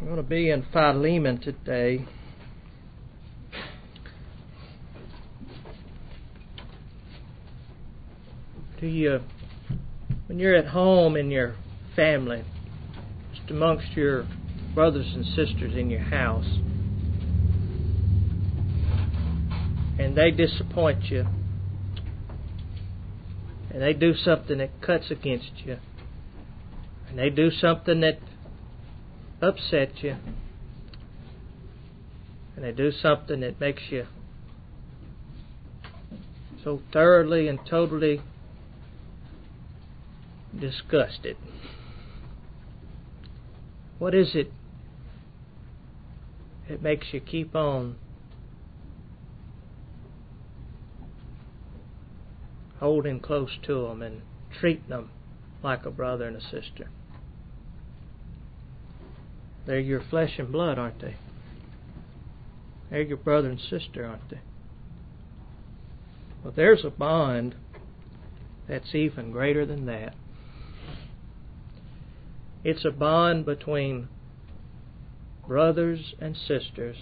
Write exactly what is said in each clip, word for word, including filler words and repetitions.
I'm going to be in Philemon today. Do you, when you're at home in your family, just amongst your brothers and sisters in your house, and they disappoint you, and they do something that cuts against you, and they do something that upsets you, and they do something that makes you so thoroughly and totally disgusted. What is it that makes you keep on holding close to them and treating them like a brother and a sister? They're your flesh and blood, aren't they? They're your brother and sister, aren't they? Well, there's a bond that's even greater than that. It's a bond between brothers and sisters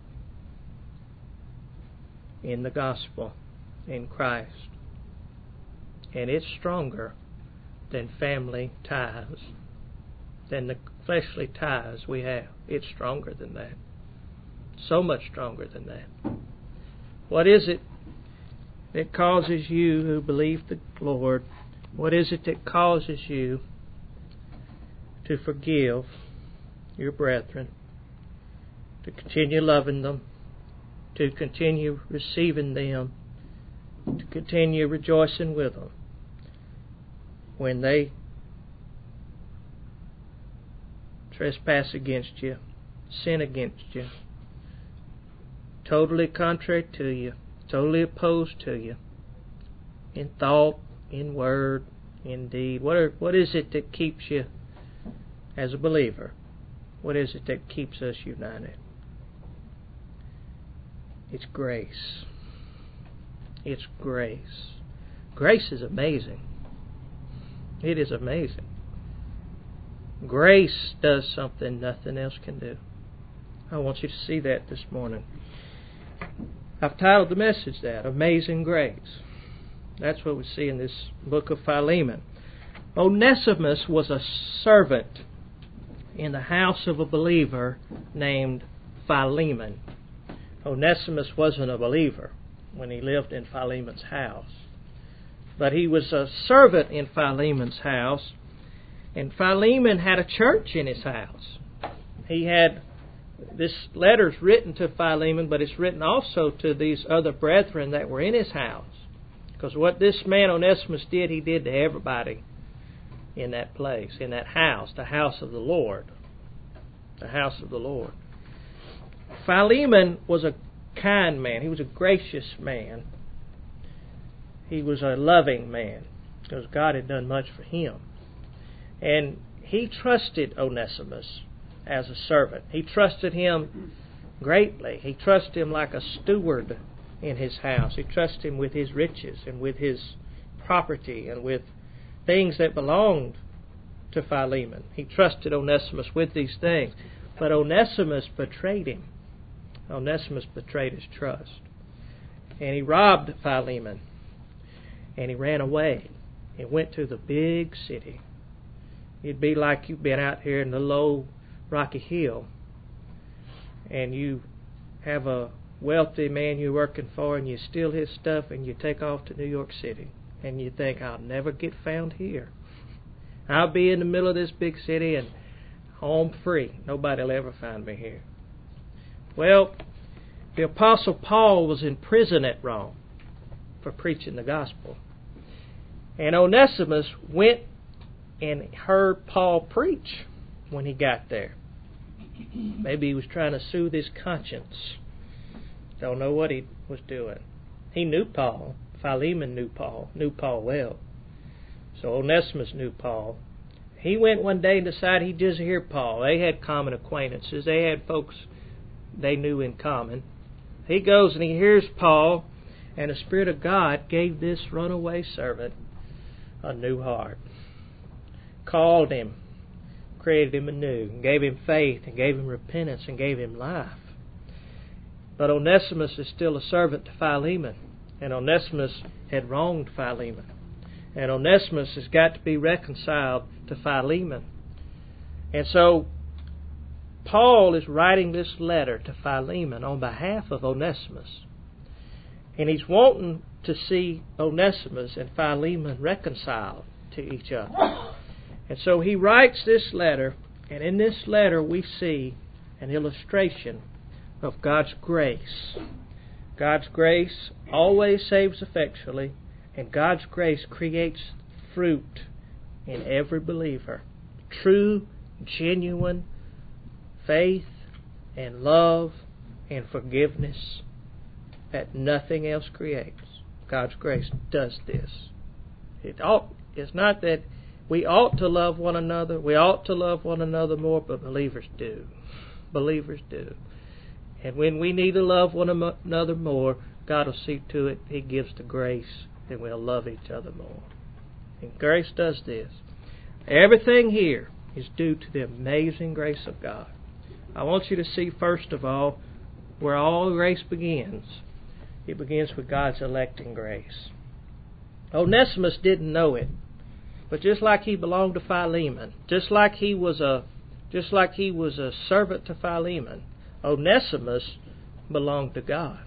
in the gospel, in Christ. And it's stronger than family ties, than the fleshly ties we have. It's stronger than that. So much stronger than that. What is it that causes you who believe the Lord, what is it that causes you to forgive your brethren, to continue loving them, to continue receiving them, to continue rejoicing with them when they trespass against you, sin against you, totally contrary to you, totally opposed to you, in thought, in word, in deed? What are, what is it that keeps you as a believer? What is it that keeps us united? It's grace. It's grace. Grace is amazing. It is amazing. Grace does something nothing else can do. I want you to see that this morning. I've titled the message that, Amazing Grace. That's what we see in this book of Philemon. Onesimus was a servant in the house of a believer named Philemon. Onesimus wasn't a believer when he lived in Philemon's house, but he was a servant in Philemon's house, and Philemon had a church in his house. He had, this letter's written to Philemon, but it's written also to these other brethren that were in his house. Because what this man Onesimus did, he did to everybody in that place, in that house, the house of the Lord. The house of the Lord. Philemon was a kind man. He was a gracious man. He was a loving man, because God had done much for him. And he trusted Onesimus as a servant. He trusted him greatly. He trusted him like a steward in his house. He trusted him with his riches and with his property and with things that belonged to Philemon. He trusted Onesimus with these things. But Onesimus betrayed him. Onesimus betrayed his trust. And he robbed Philemon. And he ran away. He went to the big city. It'd be like you've been out here in the low Rocky Hill, and you have a wealthy man you're working for, and you steal his stuff, and you take off to New York City, and you think, I'll never get found here. I'll be in the middle of this big city and home free. Nobody will ever find me here. Well, the Apostle Paul was in prison at Rome for preaching the gospel. And Onesimus went and heard Paul preach when he got there. Maybe he was trying to soothe his conscience. Don't know what he was doing. He knew Paul. Philemon knew Paul, knew Paul well. So Onesimus knew Paul. He went one day and decided he'd just hear Paul. They had common acquaintances. They had folks they knew in common. He goes and he hears Paul, and the Spirit of God gave this runaway servant a new heart. Called him, created him anew, and gave him faith, and gave him repentance, and gave him life. But Onesimus is still a servant to Philemon, and Onesimus had wronged Philemon. And Onesimus has got to be reconciled to Philemon. And so Paul is writing this letter to Philemon on behalf of Onesimus. And he's wanting to see Onesimus and Philemon reconciled to each other. And so he writes this letter, and in this letter we see an illustration of God's grace. God's grace always saves effectually, and God's grace creates fruit in every believer. True, genuine faith and love and forgiveness that nothing else creates. God's grace does this. It ought, it's not that we ought to love one another. We ought to love one another more, but believers do. Believers do. And when we need to love one another more, God will see to it He gives the grace and we'll love each other more. And grace does this. Everything here is due to the amazing grace of God. I want you to see, first of all, where all grace begins. It begins with God's electing grace. Onesimus didn't know it, but just like he belonged to Philemon, just like he was a, just like he was a servant to Philemon, Onesimus belonged to God.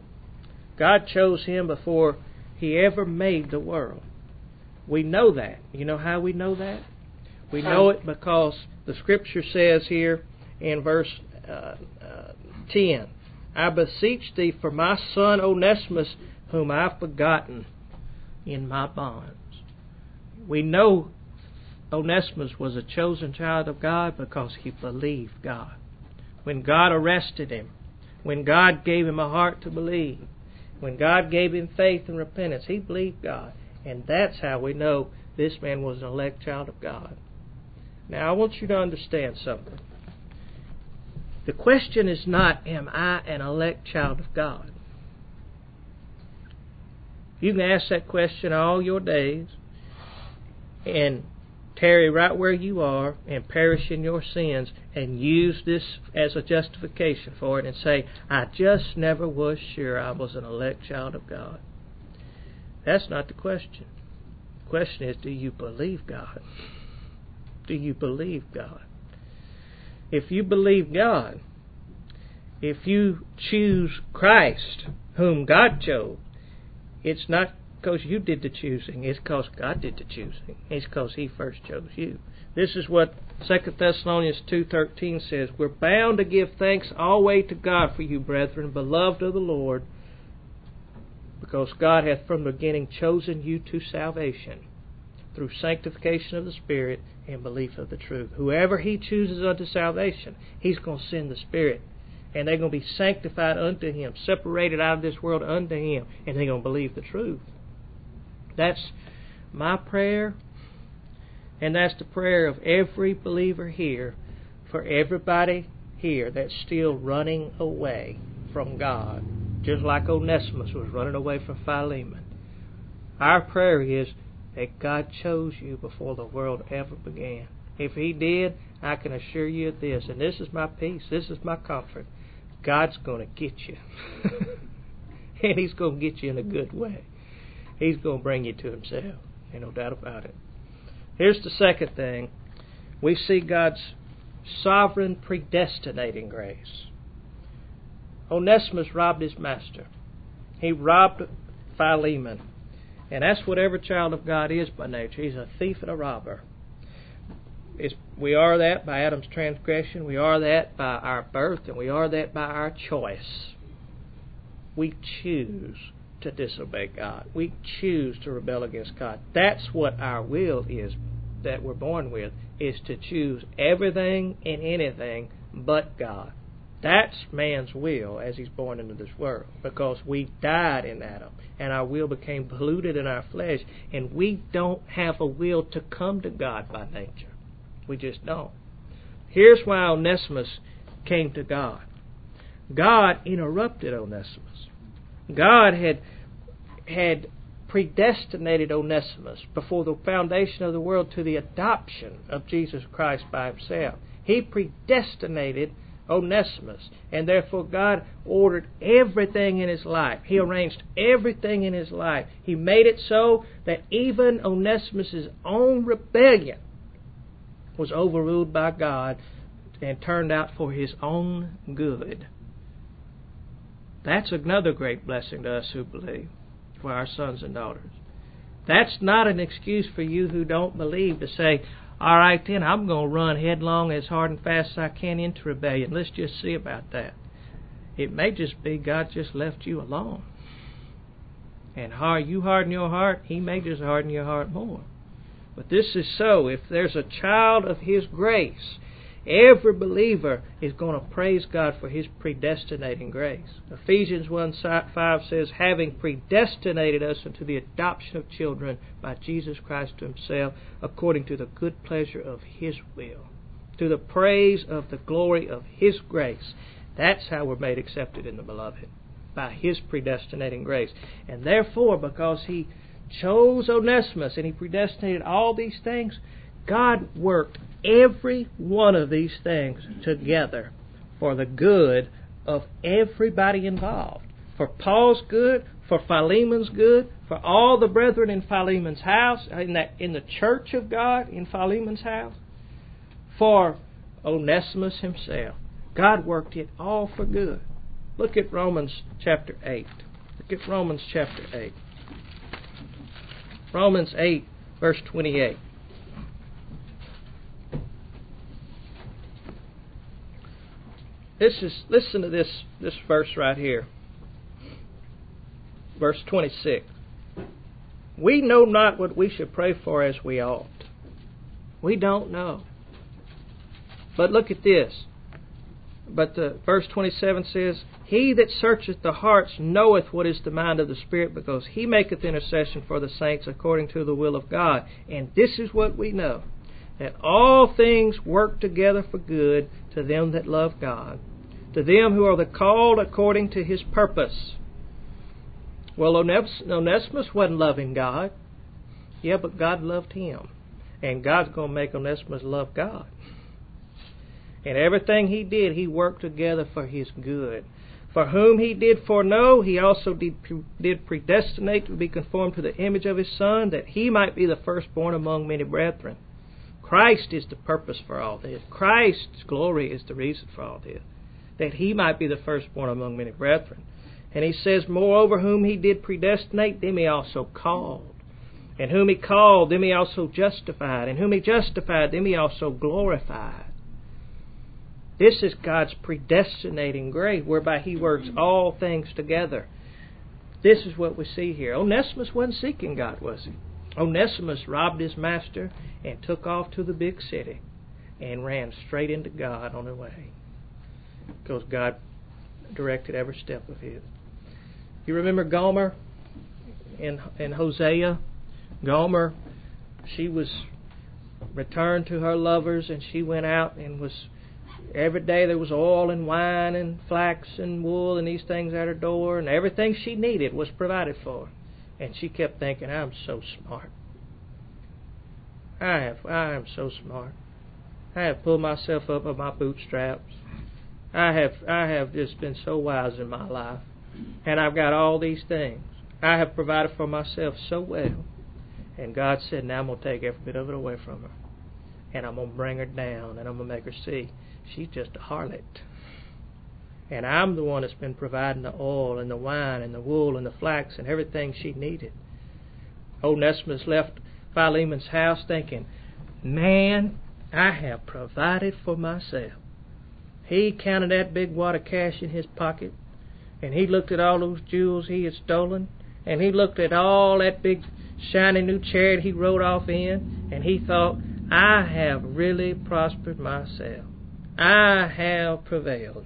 God chose him before He ever made the world. We know that. You know how we know that? We know it because the Scripture says here in verse uh, uh, ten, I beseech thee for my son Onesimus, whom I've begotten in my bonds. We know Onesimus was a chosen child of God because he believed God. When God arrested him, when God gave him a heart to believe, when God gave him faith and repentance, he believed God. And that's how we know this man was an elect child of God. Now, I want you to understand something. The question is not, am I an elect child of God? You can ask that question all your days and tarry right where you are and perish in your sins and use this as a justification for it and say, I just never was sure I was an elect child of God. That's not the question. The question is, do you believe God? Do you believe God? If you believe God, if you choose Christ, whom God chose, it's not because you did the choosing. It's because God did the choosing. It's because He first chose you. This is what Second Thessalonians two thirteen says. We're bound to give thanks always to God for you, brethren, beloved of the Lord, because God hath from the beginning chosen you to salvation through sanctification of the Spirit and belief of the truth. Whoever He chooses unto salvation, He's going to send the Spirit. And they're going to be sanctified unto Him, separated out of this world unto Him, and they're going to believe the truth. That's my prayer, and that's the prayer of every believer here, for everybody here that's still running away from God, just like Onesimus was running away from Philemon. Our prayer is that God chose you before the world ever began. If He did, I can assure you of this, and this is my peace, this is my comfort. God's going to get you. And He's going to get you in a good way. He's going to bring you to Himself. Ain't no doubt about it. Here's the second thing. We see God's sovereign predestinating grace. Onesimus robbed his master. He robbed Philemon. And that's what every child of God is by nature. He's a thief and a robber. It's, we are that by Adam's transgression. We are that by our birth. And we are that by our choice. We choose to disobey God. We choose to rebel against God. That's what our will is that we're born with, is to choose everything and anything but God. That's man's will as he's born into this world, because we died in Adam and our will became polluted in our flesh, and we don't have a will to come to God by nature. We just don't. Here's why Onesimus came to God. God interrupted Onesimus. God had had predestinated Onesimus before the foundation of the world to the adoption of Jesus Christ by Himself. He predestinated Onesimus, and therefore God ordered everything in his life. He arranged everything in his life. He made it so that even Onesimus' own rebellion was overruled by God and turned out for his own good. That's another great blessing to us who believe, for our sons and daughters. That's not an excuse for you who don't believe to say, all right then, I'm going to run headlong as hard and fast as I can into rebellion. Let's just see about that. It may just be God just left you alone. And how you harden your heart, He may just harden your heart more. But this is so. If there's a child of His grace, every believer is going to praise God for His predestinating grace. Ephesians one five says, having predestinated us unto the adoption of children by Jesus Christ to Himself, according to the good pleasure of His will, to the praise of the glory of His grace. That's how we're made accepted in the Beloved, by His predestinating grace. And therefore, because He chose Onesimus and He predestinated all these things, God worked every one of these things together for the good of everybody involved. For Paul's good, for Philemon's good, for all the brethren in Philemon's house, in, that, in the church of God in Philemon's house, for Onesimus himself. God worked it all for good. Look at Romans chapter eight. Look at Romans chapter eight. Romans eight, verse twenty-eight. This is, listen to this, this verse right here. Verse twenty-six. We know not what we should pray for as we ought. We don't know. But look at this. But the verse twenty-seven says, He that searcheth the hearts knoweth what is the mind of the Spirit, because He maketh intercession for the saints according to the will of God. And this is what we know, that all things work together for good to them that love God, to them who are the called according to His purpose. Well, Onesimus wasn't loving God. Yeah, but God loved him. And God's going to make Onesimus love God. And everything he did, he worked together for his good. For whom He did foreknow, He also did, did predestinate to be conformed to the image of His Son, that He might be the firstborn among many brethren. Christ is the purpose for all this. Christ's glory is the reason for all this, that He might be the firstborn among many brethren. And He says, moreover, whom He did predestinate, them He also called. And whom He called, them He also justified. And whom He justified, them He also glorified. This is God's predestinating grace, whereby He works all things together. This is what we see here. Onesimus wasn't seeking God, was he? Onesimus robbed his master and took off to the big city and ran straight into God on the way, because God directed every step of his. You remember Gomer in, in Hosea? Gomer, she was returned to her lovers, and she went out and was... Every day there was oil and wine and flax and wool and these things at her door, and everything she needed was provided for. And she kept thinking, I'm so smart. I have, I am so smart. I have pulled myself up by my bootstraps. I have, I have just been so wise in my life. And I've got all these things. I have provided for myself so well. And God said, now I'm going to take every bit of it away from her. And I'm going to bring her down, and I'm going to make her see she's just a harlot. And I'm the one that's been providing the oil and the wine and the wool and the flax and everything she needed. Onesimus left Philemon's house thinking, man, I have provided for myself. He counted that big wad of cash in his pocket, and he looked at all those jewels he had stolen, and he looked at all that big shiny new chariot he rode off in, and he thought, I have really prospered myself. I have prevailed.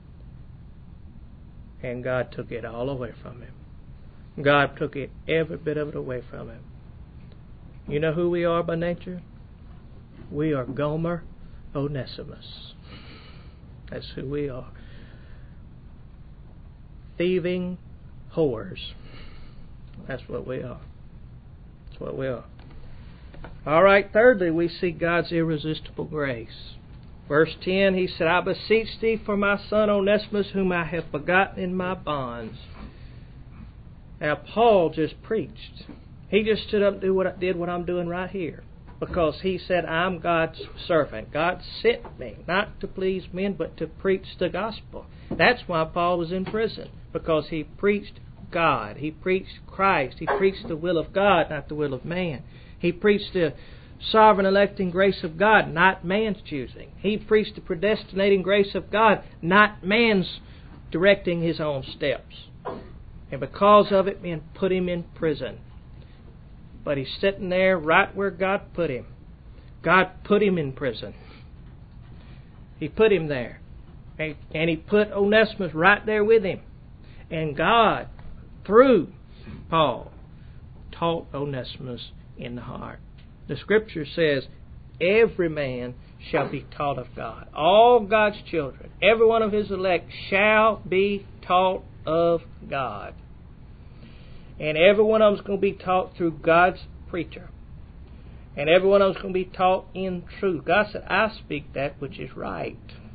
And God took it all away from him. God took it, every bit of it away from him. You know who we are by nature? We are Gomer Onesimus. That's who we are. Thieving whores. That's what we are. That's what we are. All right, thirdly, we see God's irresistible grace. Verse ten, he said, I beseech thee for my son Onesimus, whom I have begotten in my bonds. Now, Paul just preached. He just stood up and did what, did what I'm doing right here. Because he said, I'm God's servant. God sent me, not to please men, but to preach the gospel. That's why Paul was in prison. Because he preached God. He preached Christ. He preached the will of God, not the will of man. He preached the sovereign electing grace of God, not man's choosing. He preached the predestinating grace of God, not man's directing his own steps. And because of it, men put him in prison. But he's sitting there right where God put him. God put him in prison. He put him there. And he put Onesimus right there with him. And God, through Paul, taught Onesimus in the heart. The Scripture says, every man shall be taught of God. All God's children, every one of His elect, shall be taught of God. And every one of them is going to be taught through God's preacher. And every one of them is going to be taught in truth. God said, I speak that which is right.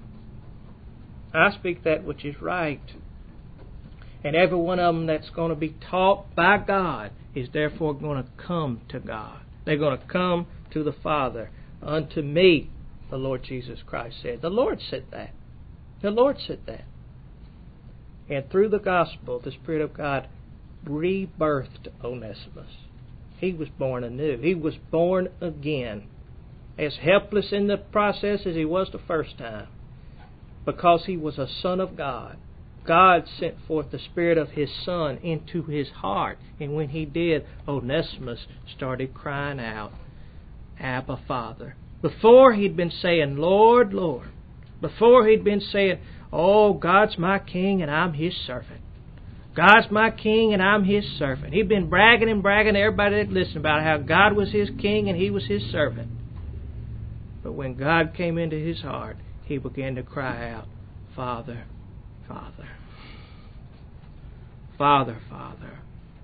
I speak that which is right. And every one of them that's going to be taught by God is therefore going to come to God. They're going to come to the Father. Unto me, the Lord Jesus Christ said. The Lord said that. The Lord said that. And through the gospel, the Spirit of God rebirthed Onesimus. He was born anew. He was born again. As helpless in the process as he was the first time. Because he was a son of God. God sent forth the Spirit of His Son into his heart. And when He did, Onesimus started crying out, Abba, Father. Before he'd been saying, Lord, Lord. Before he'd been saying, oh, God's my King and I'm His servant. God's my King and I'm His servant. He'd been bragging and bragging to everybody that listened about how God was His King and He was His servant. But when God came into his heart, he began to cry out, Father, Father. Father, Father.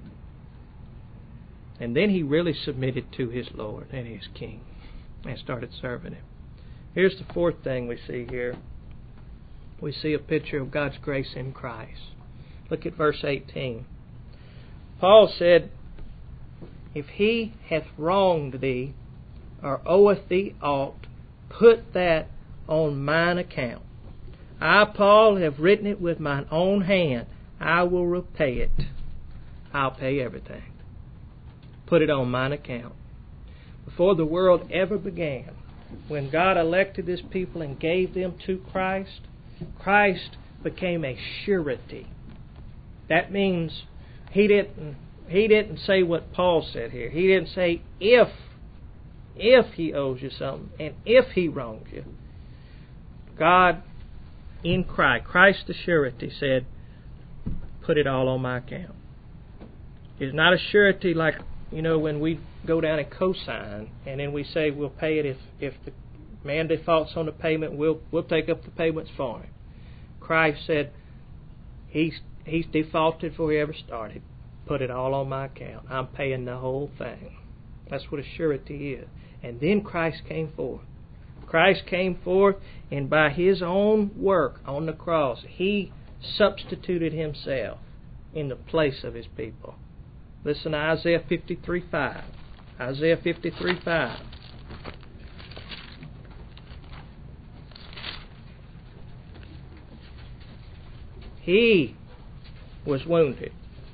And then he really submitted to his Lord and his King and started serving Him. Here's the fourth thing we see here. We see a picture of God's grace in Christ. Look at verse eighteen. Paul said, If he hath wronged thee, or oweth thee aught, put that on mine account. I, Paul, have written it with mine own hand. I will repay it. I'll pay everything. Put it on mine account. Before the world ever began, when God elected His people and gave them to Christ, Christ became a surety. That means He didn't He didn't say what Paul said here. He didn't say if if He owes you something and if He wrongs you. God in Christ, Christ the surety, said, put it all on my account. It's not a surety like, you know, when we go down and co-sign and then we say we'll pay it if, if the man defaults on the payment, we'll we'll take up the payments for him. Christ said, He's He's defaulted before He ever started. Put it all on my account. I'm paying the whole thing. That's what a surety is. And then Christ came forth. Christ came forth, and by His own work on the cross, He substituted Himself in the place of His people. Listen to Isaiah fifty-three five. Isaiah fifty-three five. He was wounded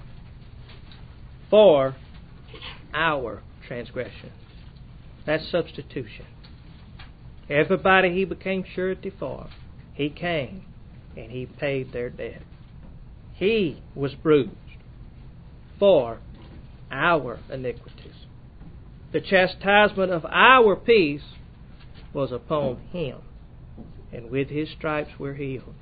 for our transgression. That's substitution. Everybody He became surety for, He came and He paid their debt. He was bruised for our iniquities. The chastisement of our peace was upon Him, and with His stripes we're healed.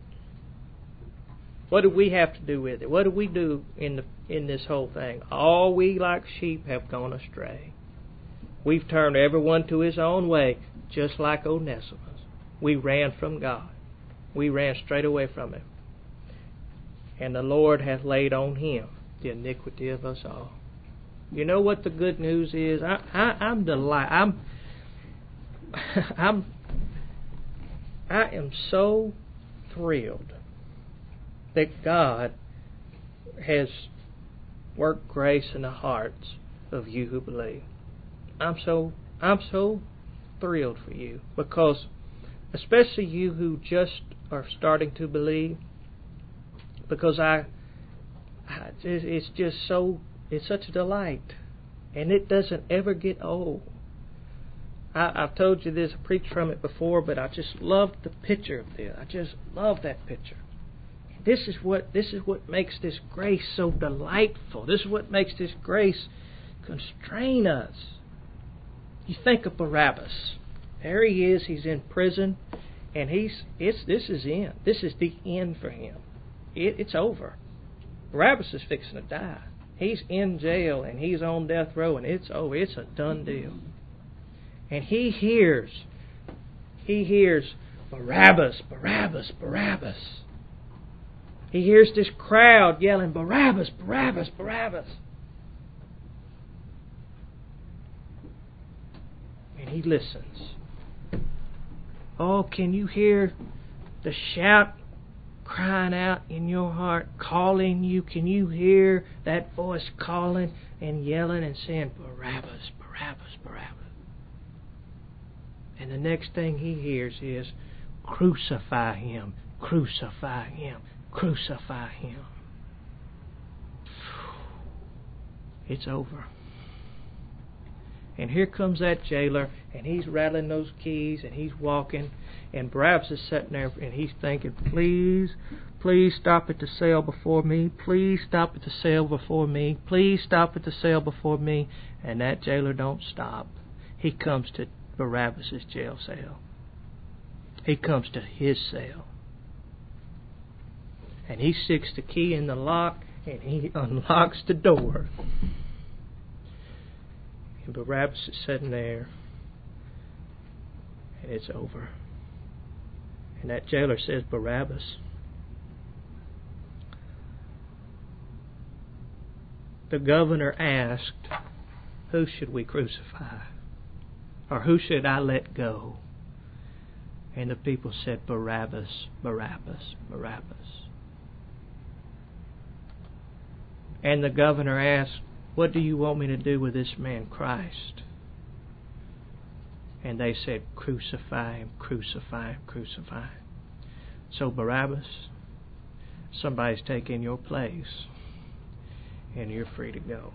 What do we have to do with it? What do we do in the in this whole thing? All we like sheep have gone astray. We've turned everyone to his own way, just like Onesimus. We ran from God. We ran straight away from Him. And the Lord hath laid on Him the iniquity of us all. You know what the good news is? I, I, I'm delighted. I'm, I'm, I am so thrilled that God has worked grace in the hearts of you who believe. I'm so, I'm so thrilled for you, because especially you who just are starting to believe, because I, I it's just so, it's such a delight, and it doesn't ever get old. I, I've told you this, I preached from it before, but I just love the picture of this. I just love that picture. This is what this is what makes this grace so delightful. This is what makes this grace constrain us. You think of Barabbas. There he is. He's in prison, and he's it's this is in. This is the end for him. It, it's over. Barabbas is fixing to die. He's in jail, and he's on death row, and it's over. It's a done deal. And he hears, he hears Barabbas, Barabbas, Barabbas. He hears this crowd yelling, Barabbas, Barabbas, Barabbas. And he listens. Oh, can you hear the shout crying out in your heart, calling you? Can you hear that voice calling and yelling and saying, Barabbas, Barabbas, Barabbas? And the next thing he hears is, crucify him, crucify him, crucify him. It's over. And here comes that jailer, and he's rattling those keys, and he's walking, and Barabbas is sitting there, and he's thinking, please, please stop at the cell before me, please stop at the cell before me, please stop at the cell before me. And that jailer don't stop. He comes to Barabbas' jail cell. He comes to his cell. And he sticks the key in the lock, and he unlocks the door. And Barabbas is sitting there, and it's over. And that jailer says, Barabbas, the governor asked, who should we crucify? Or who should I let go? And the people said, Barabbas, Barabbas, Barabbas. And the governor asked, what do you want me to do with this man Christ? And they said, crucify him, crucify him, crucify him. So Barabbas, somebody's taking your place, and you're free to go.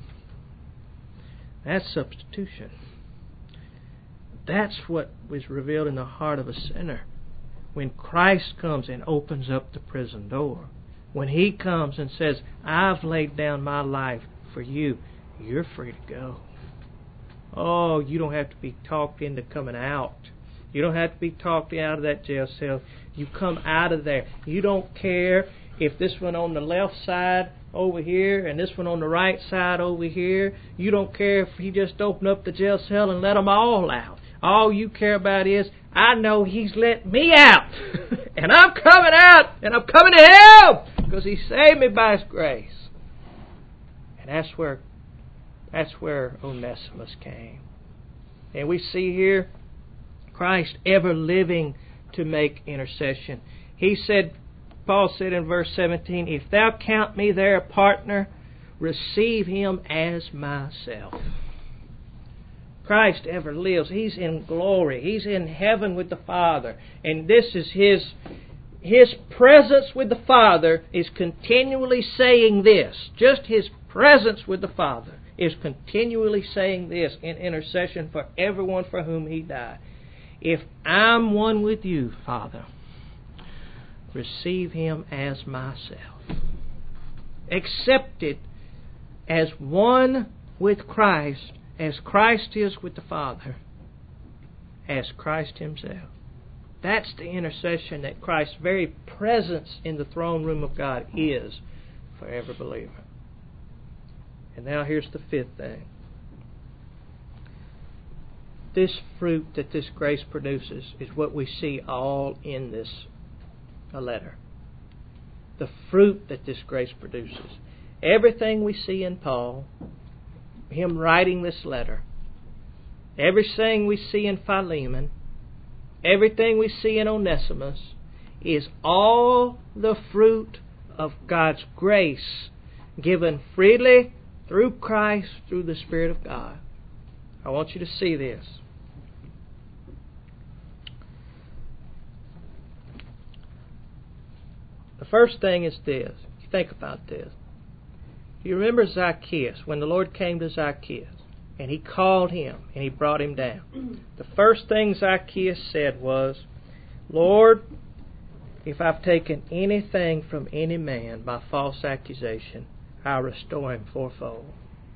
That's substitution. That's what was revealed in the heart of a sinner. When Christ comes and opens up the prison door, when He comes and says, I've laid down my life for you, you're free to go. Oh, you don't have to be talked into coming out. You don't have to be talked out of that jail cell. You come out of there. You don't care if this one on the left side over here and this one on the right side over here. You don't care if He just opened up the jail cell and let them all out. All you care about is, I know He's let me out. And I'm coming out. And I'm coming to Him. Because He saved me by His grace. And that's where, that's where Onesimus came. And we see here Christ ever living to make intercession. He said, Paul said in verse seventeen, if thou count me there a partner, receive him as myself. Christ ever lives. He's in glory. He's in heaven with the Father. And this is His, His presence with the Father is continually saying this. Just His presence with the Father is continually saying this in intercession for everyone for whom He died. If I'm one with you, Father, receive him as myself. Accept it as one with Christ, as Christ is with the Father, as Christ Himself. That's the intercession that Christ's very presence in the throne room of God is for every believer. And now here's the fifth thing. This fruit that this grace produces is what we see all in this letter. The fruit that this grace produces. everything we see in Paul, him writing this letter, everything we see in Philemon, everything we see in Onesimus, is all the fruit of God's grace given freely through Christ, through the Spirit of God. I want you to see this. The first thing is this. You think about this. Do you remember Zacchaeus, when the Lord came to Zacchaeus and He called him and He brought him down? The first thing Zacchaeus said was, Lord, if I've taken anything from any man by false accusation, I'll restore him fourfold.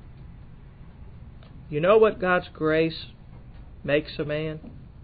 You know what God's grace makes a man?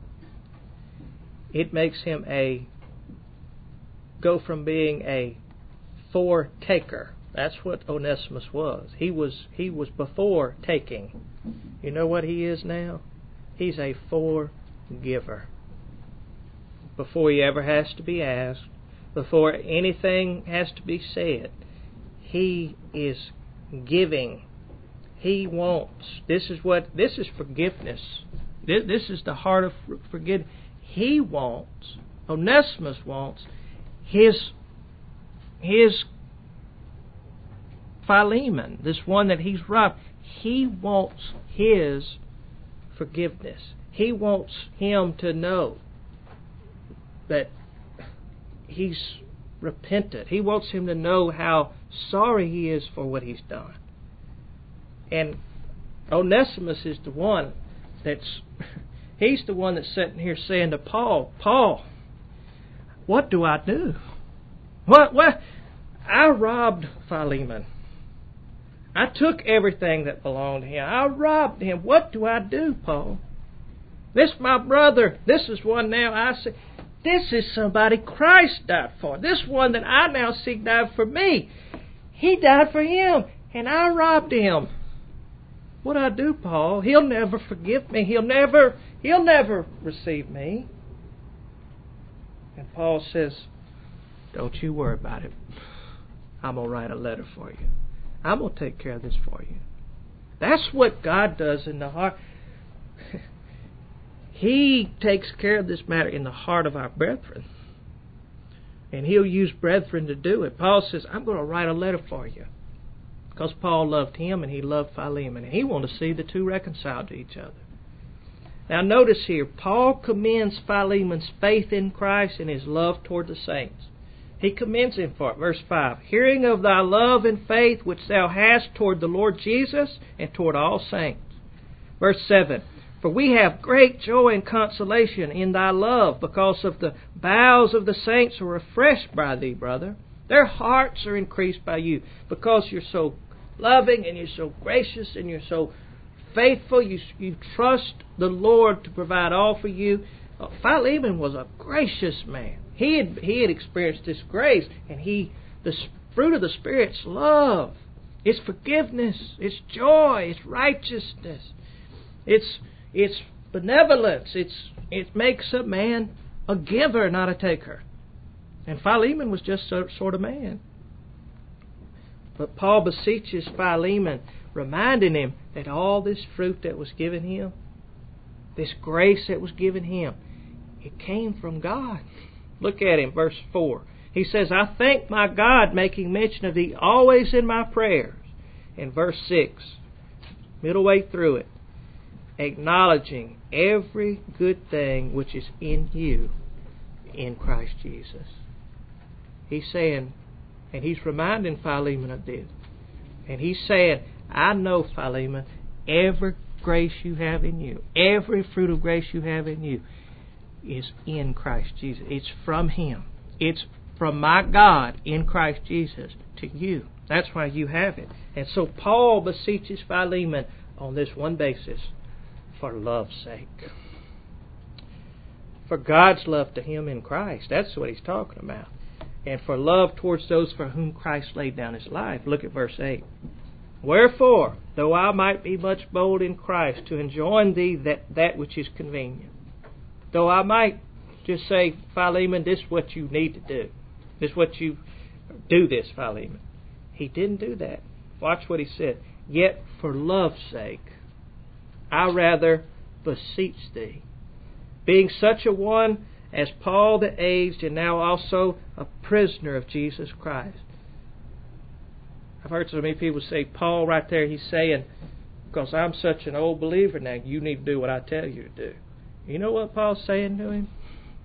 It makes him a go from being a foretaker. That's what Onesimus was. He was he was before taking. You know what he is now? He's a forgiver. Before he ever has to be asked, before anything has to be said, he is giving. He wants. This is what this is forgiveness. This, this is the heart of forgiveness. He wants. Onesimus wants his his Philemon, this one that he's robbed. He wants his forgiveness. He wants him to know that he's repentant. He wants him to know how sorry he is for what he's done. And Onesimus is the one that's, he's the one that's sitting here saying to Paul, Paul, what do I do? What, what? I robbed Philemon. I took everything that belonged to him. I robbed him. What do I do, Paul? This my brother. This is one now I see. This is somebody Christ died for. This one that I now see died for me. He died for him, and I robbed him. What do I do, Paul? He'll never forgive me. He'll never, he'll never receive me. And Paul says, don't you worry about it. I'm going to write a letter for you. I'm going to take care of this for you. That's what God does in the heart. He takes care of this matter in the heart of our brethren. And He'll use brethren to do it. Paul says, I'm going to write a letter for you. Because Paul loved him and he loved Philemon. And he wanted to see the two reconciled to each other. Now notice here, Paul commends Philemon's faith in Christ and his love toward the saints. He commends him for it. Verse five, hearing of thy love and faith which thou hast toward the Lord Jesus and toward all saints. Verse seven, for we have great joy and consolation in thy love, because of the bowels of the saints are refreshed by thee, brother. Their hearts are increased by you, because you're so loving and you're so gracious and you're so faithful. You, you trust the Lord to provide all for you. Uh, Philemon was a gracious man. He had, he had experienced this grace, and he, the fruit of the Spirit's love. It's forgiveness. It's joy. It's righteousness. It's it's benevolence. It's it makes a man a giver, not a taker. And Philemon was just a sort of man. But Paul beseeches Philemon, reminding him that all this fruit that was given him, this grace that was given him, it came from God. Look at him, verse four. He says, I thank my God, making mention of thee always in my prayers. In verse six, middle way through it, acknowledging every good thing which is in you in Christ Jesus. He's saying, and he's reminding Philemon of this. And he's saying, I know, Philemon, every grace you have in you, every fruit of grace you have in you, is in Christ Jesus. It's from Him. It's from my God in Christ Jesus to you. That's why you have it. And so Paul beseeches Philemon on this one basis, for love's sake. For God's love to him in Christ. That's what he's talking about. And for love towards those for whom Christ laid down His life. Look at verse eight. Wherefore, though I might be much bold in Christ to enjoin thee that, that which is convenient. Though I might just say, Philemon, this is what you need to do. This is what you do this, Philemon. He didn't do that. Watch what he said. Yet for love's sake, I rather beseech thee, being such a one as Paul the aged, and now also a prisoner of Jesus Christ. I've heard so many people say, Paul right there, he's saying, because I'm such an old believer now, you need to do what I tell you to do. You know what Paul's saying to him?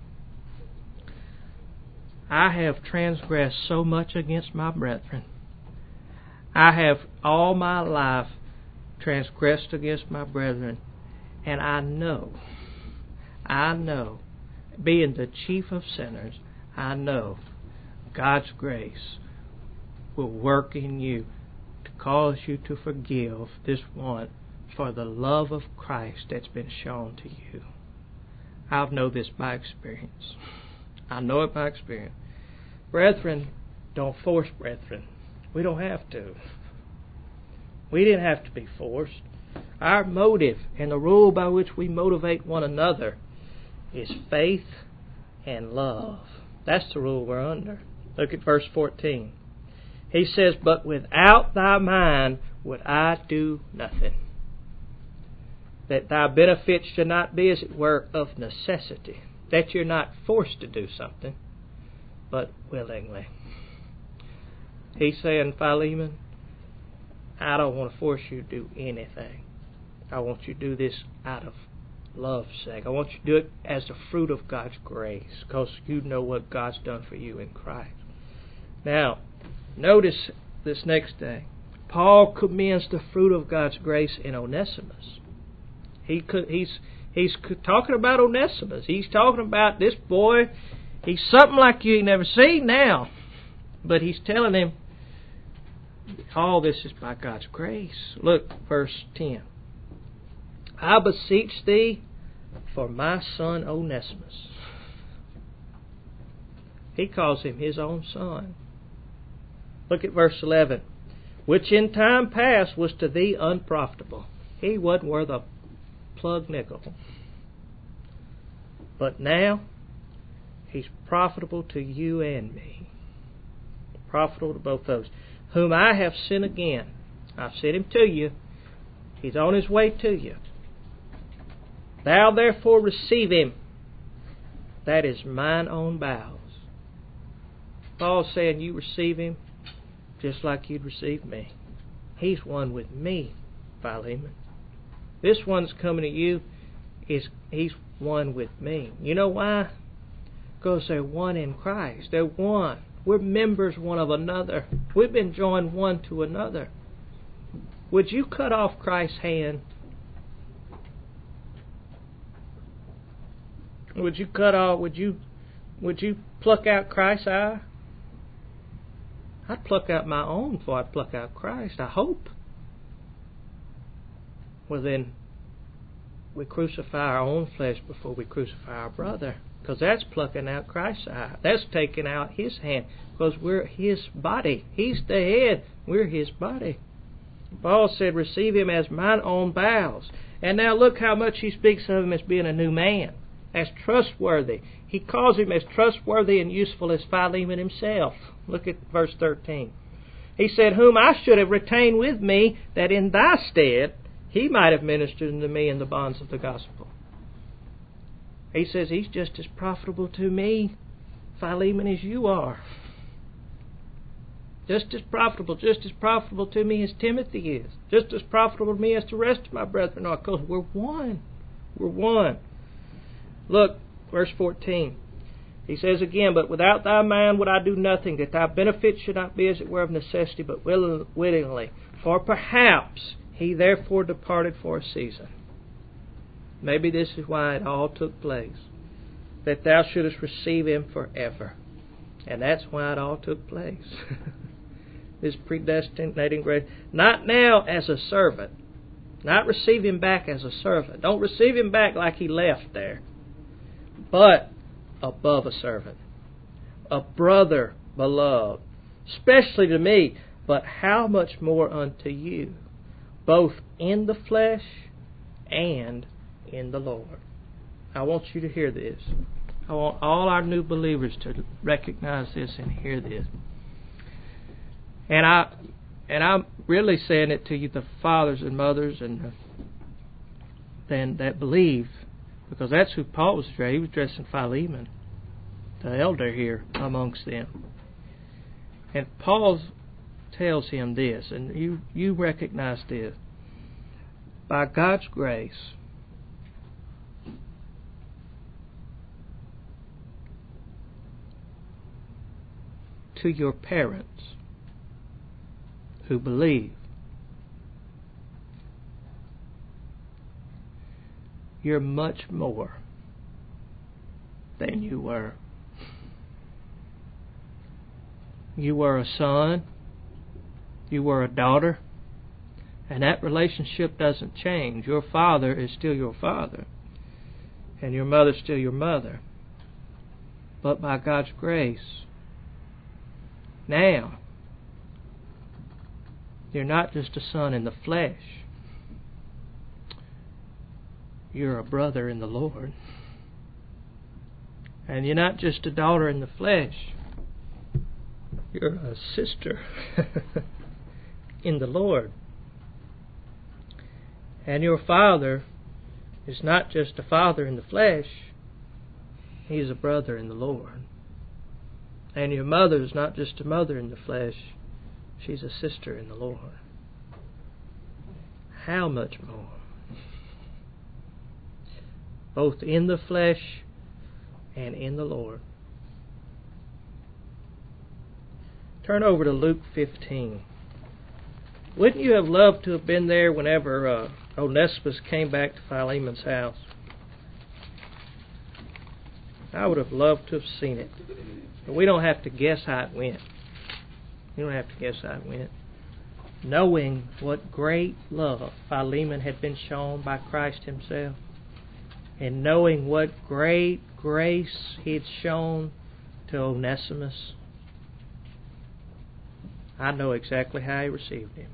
I have transgressed so much against my brethren. I have all my life transgressed against my brethren. And I know, I know, being the chief of sinners, I know God's grace will work in you to cause you to forgive this one for the love of Christ that's been shown to you. I know this by experience. I know it by experience. Brethren, don't force brethren. We don't have to. We didn't have to be forced. Our motive and the rule by which we motivate one another is faith and love. That's the rule we're under. Look at verse fourteen. He says, but without thy mind would I do nothing, that thy benefit should not be, as it were, of necessity, that you're not forced to do something, but willingly. He's saying, Philemon, I don't want to force you to do anything. I want you to do this out of love's sake. I want you to do it as the fruit of God's grace, because you know what God's done for you in Christ. Now, notice this next thing. Paul commends the fruit of God's grace in Onesimus. He could, he's he's talking about Onesimus. He's talking about this boy. He's something like you ain't never seen now. But he's telling him, all this is by God's grace. Look, verse ten. I beseech thee for my son Onesimus. He calls him his own son. Look at verse eleven. Which in time past was to thee unprofitable. He wasn't worth a plug nickel. But now, he's profitable to you and me. Profitable to both those. Whom I have sent again. I've sent him to you. He's on his way to you. Thou therefore receive him. That is mine own bowels. Paul's saying you receive him just like you'd receive me. He's one with me, Philemon. This one's coming to you, is he's one with me. You know why? Because they're one in Christ. They're one. We're members one of another. We've been joined one to another. Would you cut off Christ's hand? Would you cut off, would you would you pluck out Christ's eye? I'd pluck out my own before I'd pluck out Christ, I hope. Well then, we crucify our own flesh before we crucify our brother. Because that's plucking out Christ's eye. That's taking out his hand. Because we're his body. He's the head. We're his body. Paul said, receive him as mine own bowels. And now look how much he speaks of him as being a new man. As trustworthy. He calls him as trustworthy and useful as Philemon himself. Look at verse thirteen. He said, whom I should have retained with me, that in thy stead he might have ministered unto me in the bonds of the gospel. He says he's just as profitable to me, Philemon, as you are. Just as profitable, just as profitable to me as Timothy is. Just as profitable to me as the rest of my brethren are, because we're one. We're one. Look, verse fourteen. He says again, but without thy mind would I do nothing, that thy benefit should not be as it were of necessity, but willingly. For perhaps he therefore departed for a season. Maybe this is why it all took place. That thou shouldest receive him forever. And that's why it all took place. This predestinating grace. Not now as a servant. Not receive him back as a servant. Don't receive him back like he left there. But above a servant. A brother beloved. Especially to me. But how much more unto you. Both in the flesh and in the Lord. I want you to hear this. I want all our new believers to recognize this and hear this. And I And I'm really saying it to you, the fathers and mothers and uh, then that believe, because that's who Paul was addressing. He was addressing Philemon, the elder here amongst them. And Paul tells him this, and you, you recognize this. By God's grace, to your parents who believe, you're much more than you were. You were a son, you were a daughter, and that relationship doesn't change. Your father is still your father, and your mother is still your mother. But by God's grace, now, you're not just a son in the flesh. You're a brother in the Lord. And you're not just a daughter in the flesh. You're a sister in the Lord. And your father is not just a father in the flesh. He's a brother in the Lord. And your mother is not just a mother in the flesh. She's a sister in the Lord. How much more? Both in the flesh and in the Lord. Turn over to Luke fifteen. Wouldn't you have loved to have been there whenever uh, Onesimus came back to Philemon's house? I would have loved to have seen it. But we don't have to guess how it went. You don't have to guess how it went. Knowing what great love Philemon had been shown by Christ himself, and knowing what great grace he had shown to Onesimus, I know exactly how he received him.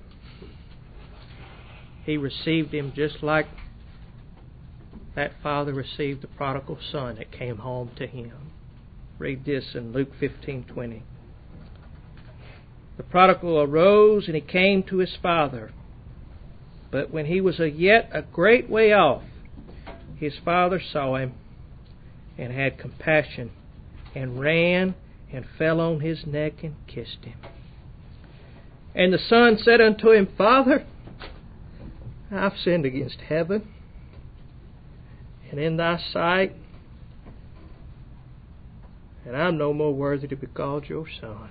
He received him just like that father received the prodigal son that came home to him. Read this in Luke fifteen twenty. The prodigal arose and he came to his father. But when he was a yet a great way off, his father saw him and had compassion and ran and fell on his neck and kissed him. And the son said unto him, Father, I've sinned against heaven and in thy sight, and I'm no more worthy to be called your son.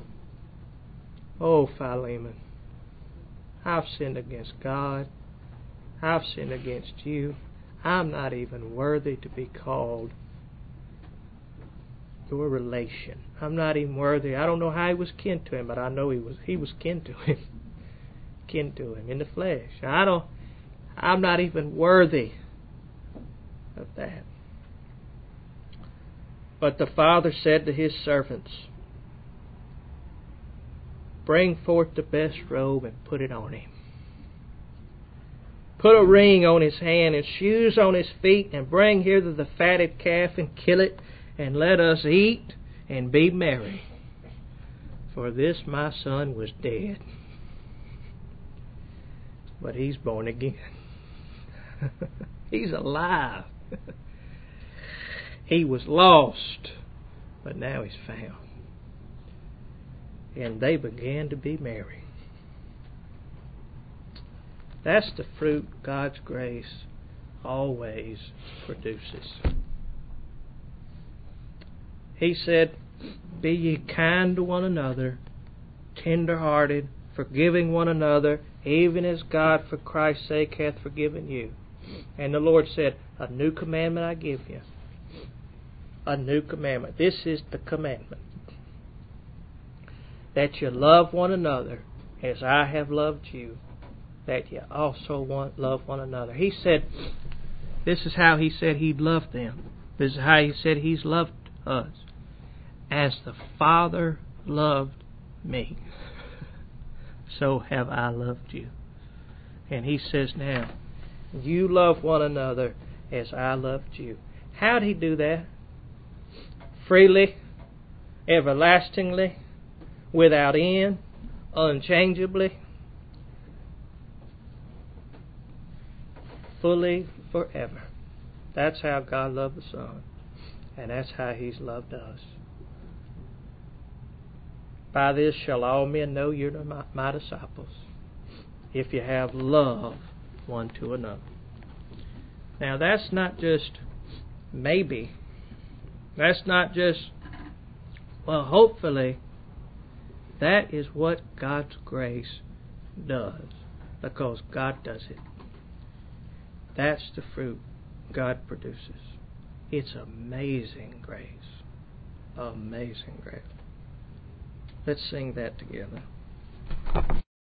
Oh, Philemon, I've sinned against God. I've sinned against you. I'm not even worthy to be called your relation. I'm not even worthy. I don't know how he was kin to him, but I know he was he was kin to him. Kin to him in the flesh. I don't I'm not even worthy of that. But the father said to his servants, Bring forth the best robe and put it on him. Put a ring on his hand and shoes on his feet, and bring hither the fatted calf and kill it, and let us eat and be merry. For this my son was dead, but he's born again. He's alive. He was lost, but now he's found. And they began to be merry. That's the fruit God's grace always produces. He said, Be ye kind to one another, tender-hearted, forgiving one another, even as God for Christ's sake hath forgiven you. And the Lord said, A new commandment I give you. A new commandment. This is the commandment. That you love one another as I have loved you. That you also want, love one another. He said, this is how he said he'd love them. This is how he said he's loved us. As the Father loved me, so have I loved you. And he says now, you love one another as I loved you. How did he do that? Freely, everlastingly, without end, unchangeably, fully, forever. That's how God loved the Son, and that's how He's loved us. By this shall all men know you're my, my disciples, if you have love one to another. Now that's not just maybe. That's not just, well, hopefully. That is what God's grace does, because God does it. That's the fruit God produces. It's amazing grace. Amazing grace. Let's sing that together.